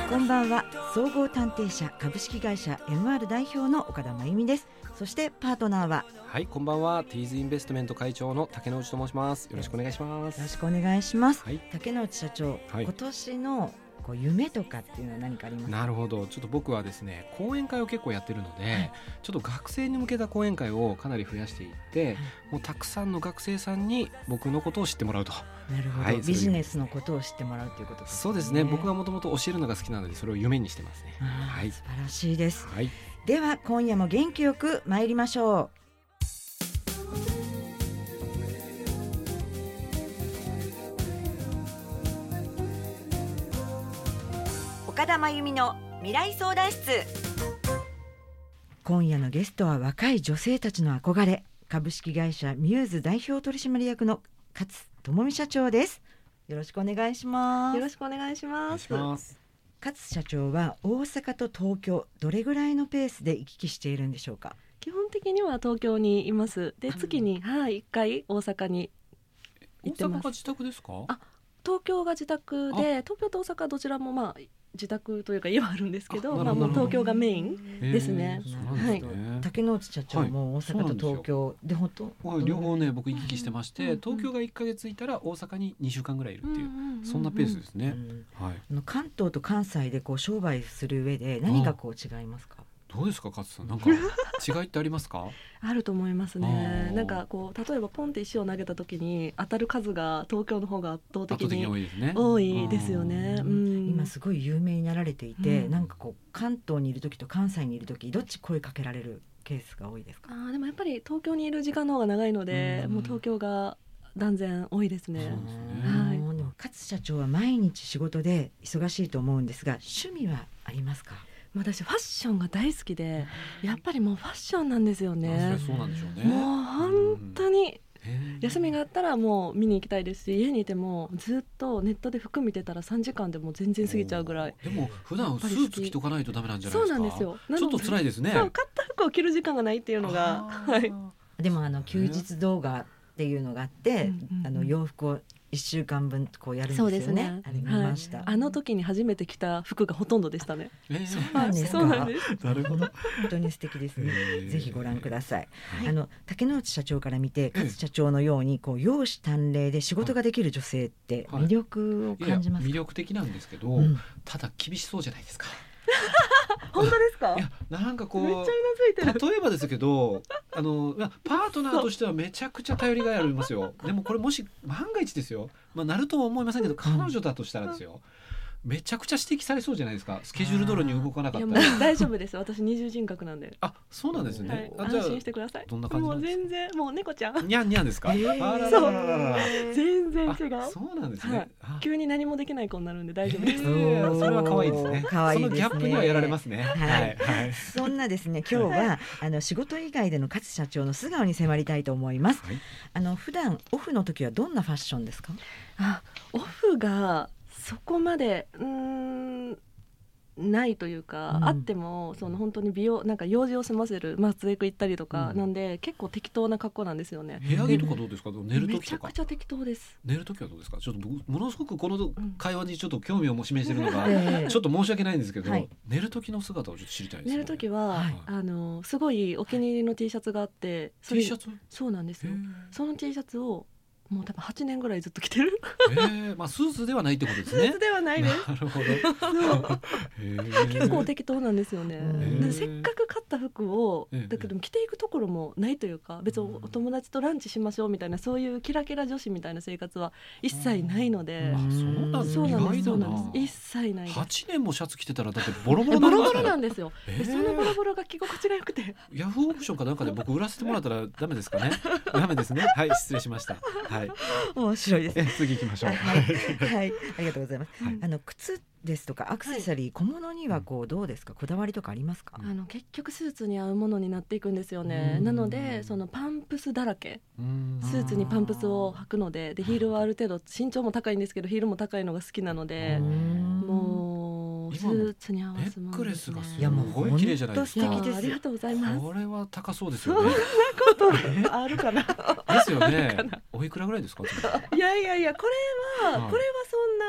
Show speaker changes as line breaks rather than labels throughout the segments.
こんばんは。総合探偵社株式会社 MR 代表の岡田真由美です。そしてパートナーは、
はい、こんばんは。ティーズインベストメント会長の竹之内と申します。よろしくお願いします。
よろしくお願いします、
はい、
竹之内社長、
はい、
今年の夢とかっていうのは何かありますか？
なるほど。ちょっと僕はですね、講演会を結構やってるので、
はい、
ちょっと学生に向けた講演会をかなり増やしていって、
はい、
もうたくさんの学生さんに僕のことを知ってもらうと。
なるほど、
はい、
ビジネスのことを知ってもらうということですね。
そうですね。僕はもともと教えるのが好きなので、それを夢にしてますね。はい、
素晴らしいです、
はい、
では今夜も元気よく参りましょう。岡田真由美の未来相談室。今夜のゲストは若い女性たちの憧れ、株式会社ミューズ代表取締役の勝智美社長です。よろしくお願いします。
よろしくお願いし
お願い
ます。
します。
勝社長は大阪と東京、どれぐらいのペースで行き来しているんでしょうか？
基本的には東京にいます。で、月に、1回大阪に行ってます。
大阪が自宅ですか？
東京が自宅で、東京と大阪どちらも自宅というか家はあるんですけど、もう
なるほど
東京がメインですね。
そうなんですね。
竹之内社長も大阪と東京で本当、
両方ね、僕行き来してまして、東京が1ヶ月いたら大阪に2週間ぐらいいるっていう、そんなペースですね。はい、
関東と関西で商売する上で何が違いますか？
どうですか、勝さん、なんか違いってありますか？
あると思いますね。なんか例えばポンって石を投げた時に当たる数が東京の方が圧倒的に
多いですね。
多いですよね。
今すごい有名になられていて、なんか関東にいる時と関西にいる時、どっち声かけられるケースが多いですか？
でもやっぱり東京にいる時間の方が長いので、もう東京が断然多いですね。
でも勝社長は毎日仕事で忙しいと思うんですが、趣味はありますか？
私ファッションが大好きで、やっぱりもうファッションなんですよね。
そうなんでしょうね。
もう本当に休みがあったらもう見に行きたいですし、家にいてもずっとネットで服見てたら3時間でもう全然過ぎちゃうぐらい。
でも普段スーツ着とかないとダメなんじゃないですか？
そうなんですよ。
ちょっと辛いですね。
そう、買った服を着る時間がないっていうのが、
でも休日動画っていうのがあって、洋服を1週間分やるんですよね。
そうですね。
あれ見ました、
あの時に初めて着た服がほとんどでしたね。
そうなんですか？
そうなんです。
なるほど、本当に素敵ですね。ぜひご覧ください。竹之内社長から見て、勝社長のように容姿端麗で仕事ができる女性って魅力を感じますか？
魅力的なんですけど、ただ厳しそうじゃないですか。
本当ですか？
いや、なんか
めっちゃうなずいてる。
例えばですけど、パートナーとしてはめちゃくちゃ頼りがいありますよ。でもこれもし万が一ですよ、なるとは思いませんけど、彼女だとしたらですよ、めちゃくちゃ指摘されそうじゃないですか。スケジュール通りに動かなかったら。
いや、もう大丈夫です。私二重人格なんで。
そうなんですね。
安心してください。
どんな感じなんですか？
もう全然、もう猫ちゃん。
にゃんにゃんですか？
そう、全然違う。
そうなんですね。
急に何もできない子になるんで大丈夫です。
それは可愛いですね。
可愛いですね。
そのギャップにはやられますね。はい。
そんなですね、今日は仕事以外での勝社長の素顔に迫りたいと思います。普段オフの時はどんなファッションですか？
オフがそこまでないというか、あっても本当になんか用事を済ませる、松江区行ったりとか、なんで結構適当な格好なんですよね。
部屋着とかどうですか？寝る時とか。
めちゃくちゃ適当です。
寝る時はどうですか？ちょっと僕ものすごくこの会話にちょっと興味を示しているのがちょっと申し訳ないんですけど、寝る時の姿をちょっと知りたいですね。
寝る時はすごいお気に入りの T シャツがあって、
T シャツ？
そうなんですよ。その T シャツをもう多分8年ぐらいずっと着てる。
スーツではないってことですね。
スーツではないです。
なるほど。
結構適当なんですよね。せっかく買った服をだけど着ていくところもないというか、別にお友達とランチしましょうみたいな、そういうキラキラ女子みたいな生活は一切ないので。
そうなんです。
一切ないです。
8年もシャツ着てたらだってボロボロ
なんですよ。そのボロボロが着心地が良くて、
ヤフーオークションかなんかで僕売らせてもらったらダメですかね？ダメですね。はい、失礼しました。
面白いです。
次行きましょう。
はい、ありがとうございます。靴ですとかアクセサリー、小物にはどうですか？こだわりとかありますか？
結局スーツに合うものになっていくんですよね。なのでパンプスだらけ、スーツにパンプスを履くので、ヒールはある程度身長も高いんですけど、ヒールも高いのが好きなので、もうスーツに合わせ
ネックレスがす
ごい
綺麗じゃないですか。
ありがとうございます。
これは高そうですよね。
そんなことあるかな。
ですよね。おいくらぐらいですか？
いやこれはそんな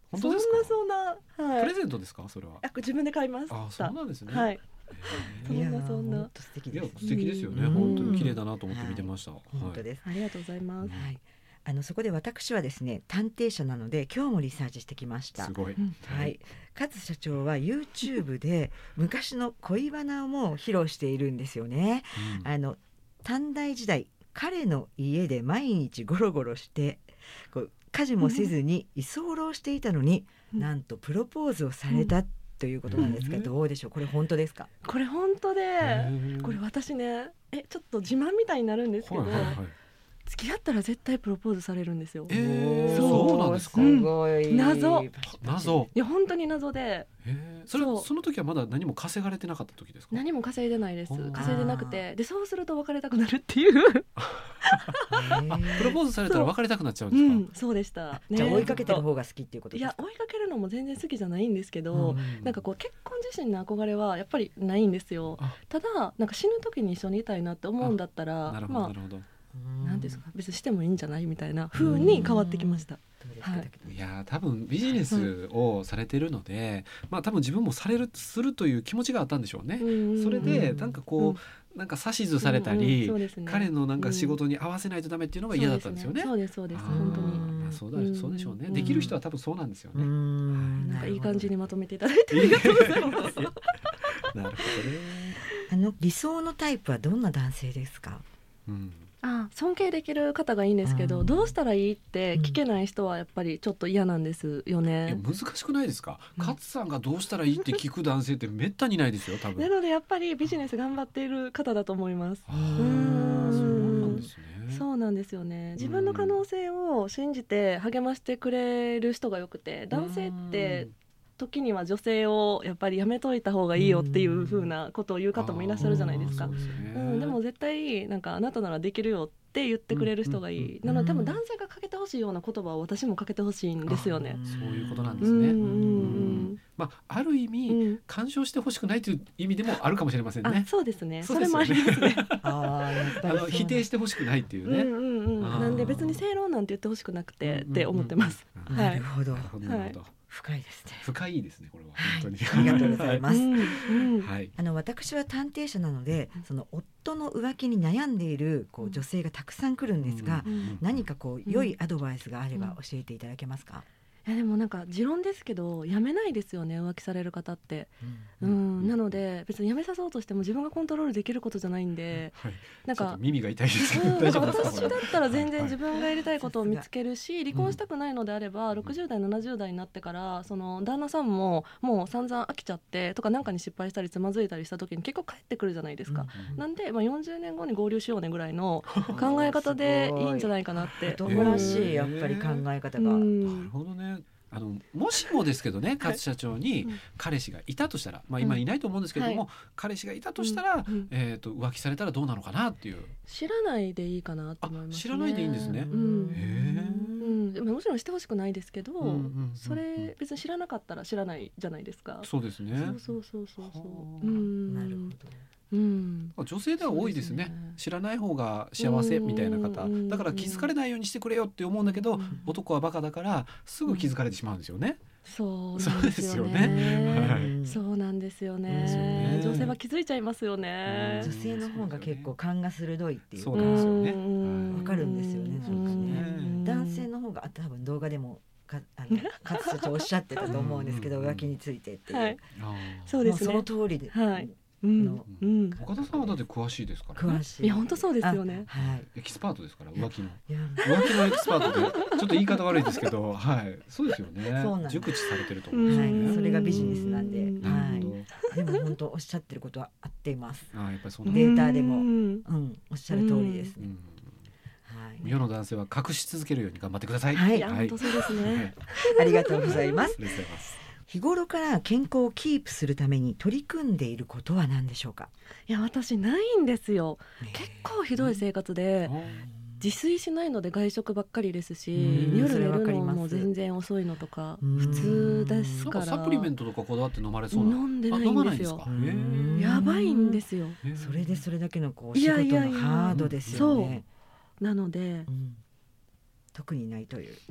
本当ですか？
そんな、はい、
プレゼントですかそれは？
自分で買いました。
あ、そうなんですね。
はい。
いや
そんな
本当素敵です。
いや素敵ですよね。本当に綺麗だなと思って見てました。
本当です。
ありがとうございます。
はい。そこで私はですね、探偵社なので今日もリサーチしてきました。
すごい。
はい。勝社長は YouTube で昔の恋バナをも披露しているんですよね。短大時代、彼の家で毎日ゴロゴロして家事もせずに居候していたのに、なんとプロポーズをされたということなんですが、どうでしょう？これ本当ですか？
これ本当で、これ私ね、ちょっと自慢みたいになるんですけど、付き合ったら絶対プロポーズされるんですよ。
そうなんですか？
すごい
謎。い
や本当に謎で、
その時はまだ何も稼がれてなかった時ですか？
何も稼いでないです。稼いでなくて、でそうすると別れたくなるっていう。プ
ロポーズされたら別れたくなっちゃうんですか？
そうでした。
じゃあ追いかけてる方が好きっていうことですか？
いや追いかけるのも全然好きじゃないんですけど、なんか結婚自身の憧れはやっぱりないんですよ。ただなんか死ぬ時に一緒にいたいなって思うんだったら、
なるほどなるほど。
なんですか、別にしてもいいんじゃないみたいな風に変わってきました。
いや多分ビジネスをされてるので、多分自分もするという気持ちがあったんでしょうね。それでなんかなんか指図されたり、彼のなんか仕事に合わせないとダメっていうのが嫌だったんですよね。
そうです本当に。
そうでしょうね。できる人は多分そうなんですよね。
なんかいい感じにまとめていただいてありがとうございます。
なるほどね。
理想のタイプはどんな男性ですか？
尊敬できる方がいいんですけど、どうしたらいいって聞けない人はやっぱりちょっと嫌なんですよね。
難しくないですか？勝さんがどうしたらいいって聞く男性ってめったにないですよ多分。
なのでやっぱりビジネス頑張っている方だと思います。
そうなんですね。
そうなんですよね。自分の可能性を信じて励ましてくれる人がよくて、男性って時には女性をやっぱりやめといた方がいいよっていう風なことを言う方もいらっしゃるじゃないですか。でも絶対なんかあなたならできるよって言ってくれる人がいい。なので多分男性がかけてほしいような言葉を私もかけてほしいんですよね。
そういうことなんですね。ある意味干渉してほしくないという意味でもあるかもしれませんね。
そうですね。それもありますね。
否定してほしくないっていうね。
なんで別に正論なんて言ってほしくなくてって思ってます。
なるほど。
深いですね。深いですねこれは本当に。
ありがとうございます。
はい。
私は探偵社なので、その夫の浮気に悩んでいる女性がたくさん来るんですが、何か良いアドバイスがあれば教えていただけますか？
でもなんか持論ですけどやめないですよね、浮気される方って。なので別にやめさそうとしても自分がコントロールできることじゃないんで、なんか
耳が痛いです。
私だったら全然自分がやりたいことを見つけるし、離婚したくないのであれば60代70代になってからその旦那さんももう散々飽きちゃってとかなんかに失敗したりつまずいたりした時に結構帰ってくるじゃないですか。なんで40年後に合流しようねぐらいの考え方でいいんじゃないかなって。
子供らしいやっぱり考え方が。
なるほどね。もしもですけどね、勝社長に彼氏がいたとしたら、今いないと思うんですけども、彼氏がいたとしたら、浮気されたらどうなのかなっていう。
知らないでいいかなと思いますね。
知らないでいいんですね。
もちろんしてほしくないですけど、それ別に知らなかったら知らないじゃないですか。
そうですね。
そう
なるほど。
女性では多いですね。知らない方が幸せみたいな方だから気づかれないようにしてくれよって思うんだけど、男はバカだからすぐ気づかれてしまうんですよね。
そうなんですよね。そうなんですよね。女性は気づいちゃいますよね。
女性の方が結構勘が鋭いっていうか、
そうなんですよね。
わかるんですよね。男性の方が多分動画でも勝社長おっしゃってたと思うんですけど、浮気についてっていう。
そうですね。
その通りで。
岡田さんはだって詳しいですから
ね。詳しい。
いや本当そうですよね。
エキスパートですから浮気のエキスパートでちょっと言い方悪いですけど、そうですよね。熟知されてると思うんですね。
それがビジネスなんで。でも本当おっしゃってることは合っています。
やっぱりそう
データでもおっしゃる通りですね。
世の男性は隠し続けるように頑張ってください。
本当そうですね。
ありがとうございます。日頃から健康をキープするために取り組んでいることは何でしょうか？
いや私ないんですよ。結構ひどい生活で自炊しないので外食ばっかりですし、夜寝るのも全然遅いのとか普通ですから。
サプリメントとかこだわって飲まれそうな。
飲んでないんですよ。やばいんですよ。
それでそれだけのお仕事のハードですよね。
なので
特にないという。
いや本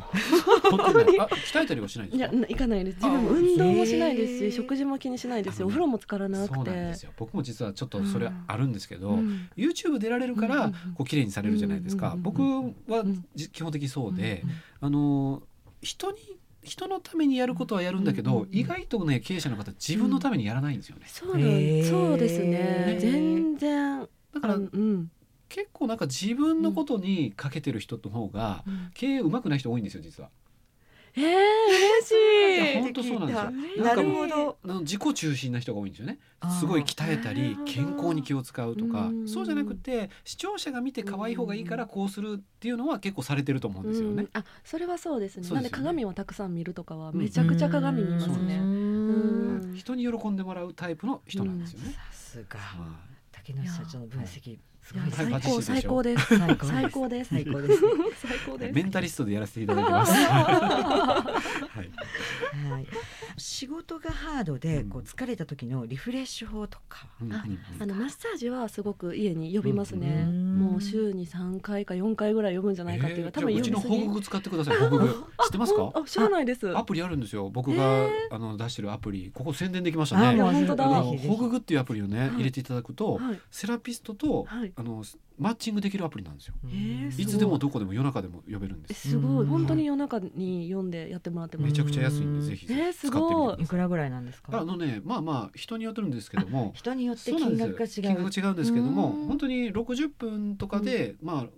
本当に鍛えたりはしないんですか？
いや行かないです。自分も運動もしないです
へー
し、食事も気にしないですよ。お風呂も浸からな
そう
くて。
なんですよ。僕も実はちょっとそれあるんですけど、YouTube 出られるから
うんうんうん
こう綺麗にされるじゃないですか。
うんうん
僕
うん
は基本的にそうで、
うん
人のためにやることはやるんだけど、意外とね経営者の方自分のためにやらないんですよね。
そうなん
へー
そうですね。全然
だから
うん
結構なんか自分のことにかけてる人の方が経営うまくない人多いんですよ実は。
嬉
いや
しい。
本当そうなんですよ。
なる
んか
ほど。
自己中心な人が多いんですよね。
あー
すごい鍛えたり
なるほど
健康に気を使うとか、
うん
そうじゃなくて視聴者が見て可愛い方がいいからこうするっていうのは結構されてると思うんですよね。
あ、それはそうですね。
そうですよね
なんで鏡をたくさん見るとかはめちゃくちゃ鏡見ますね。うん
人に喜んでもらうタイプの人なんですよね。
さすが
は
竹野社長の分析すごい
いや
ですね。
はい
最高です。
最高
最高です。
最高ですね。
い
最高です。
メンタリストでやらせていただいてます。はい
はい。仕事がハードでこう疲れた時のリフレッシュ法とか。
うんうん
マッサージはすごく家に呼びますね。
うん
もう週に3回か4回ぐらい呼ぶんじゃないかっていうか、多分
じゃあうちのホググ使ってください。ホググ知ってますか？
知らないです。
アプリあるんですよ。僕が出してるアプリ、ここ宣伝できましたね。
もう本当だ
ホググっていうアプリをね入れていただくと、
はい
セラピストと
はい
マッチングできるアプリなんですよ。
すごい
いつでもどこでも夜中でも呼べるんです。
すごい
うん
本当に夜中に読んでやってもらってます。
めちゃくちゃ安いんでぜひ使ってみて
す
くだ
ごい
さい。
いくらぐらいなんですか。
まあ人によってるんですけども、
人によって
そうなん
金
です
額が違う。
金額が違うんですけども、
うん
本当に60分とかで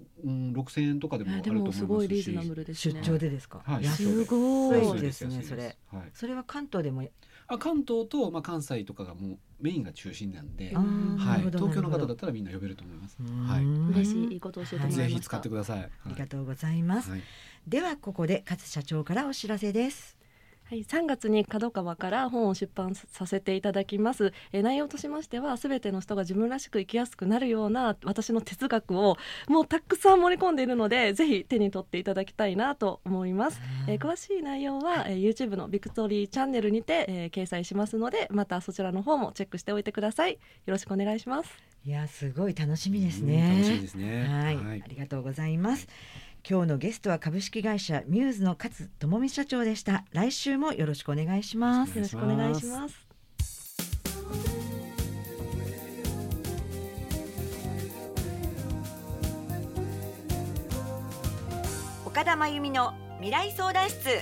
6000円とかでもあると
で
思いますし、
もすごいリーズナブルです
出
ね。
張でですか。
はい
安い
すごい
そうですね
安い
それ。
はい。
それは関東でも。
関東と関西とかがもうメインが中心なんで、
あー
は、
ないるほど
東京の
なるほど
方だったらみんな呼べると思います。
うん
はい。
嬉しいいいことを教えてもらいました。
ぜひ使ってください。
ありがとうございます。
はい。
ではここで勝社長からお知らせです。
はい、3月に角川から本を出版させていただきます。内容としましては、すべての人が自分らしく生きやすくなるような私の哲学をもうたくさん盛り込んでいるので、ぜひ手に取っていただきたいなと思います。詳しい内容は、YouTube のビクトリーチャンネルにて、掲載しますので、またそちらの方もチェックしておいてください。よろしくお願いします。
いやすごい楽しみです
うん
ね。
楽しみですね。
はい、ありがとうございます。今日のゲストは株式会社ミューズの勝智美社長でした。来週もよろしくお願いします。
よろしくお願いします。
岡田真由美の未来相談室。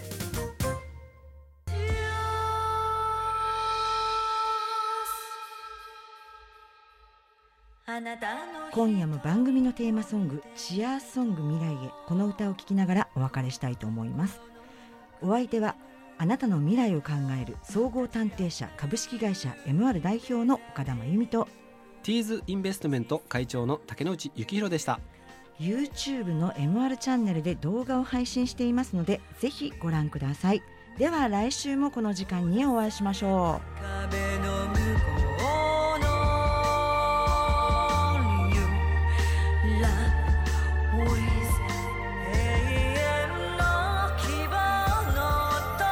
今夜も番組のテーマソングチアーソング未来へ、この歌を聴きながらお別れしたいと思います。お相手はあなたの未来を考える総合探偵社株式会社 MR 代表の岡田真由美と
ティーズインベストメント会長の竹之内幸宏でした。
YouTube の MR チャンネルで動画を配信していますのでぜひご覧ください。では来週もこの時間にお会いしましょう。
壁の向こうの Love with 永遠の希望の音。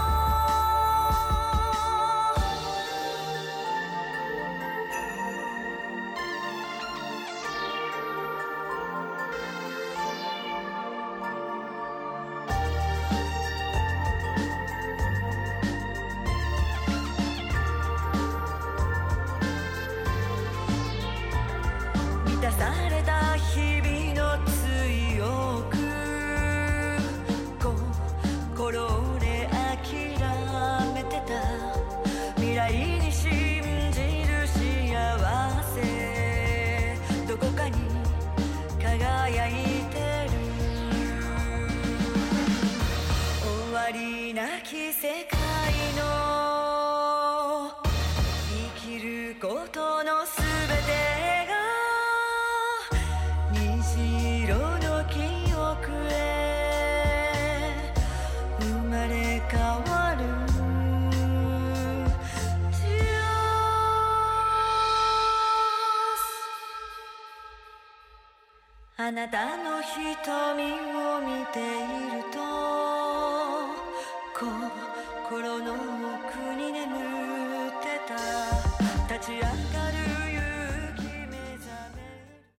満たされた日々の強く心で諦めてた未来に信じる幸せどこかに輝いてる終わりなき世界の生きることのすべてが虹色の記憶へ生まれ変わるあなたの瞳を見ていると心の奥に眠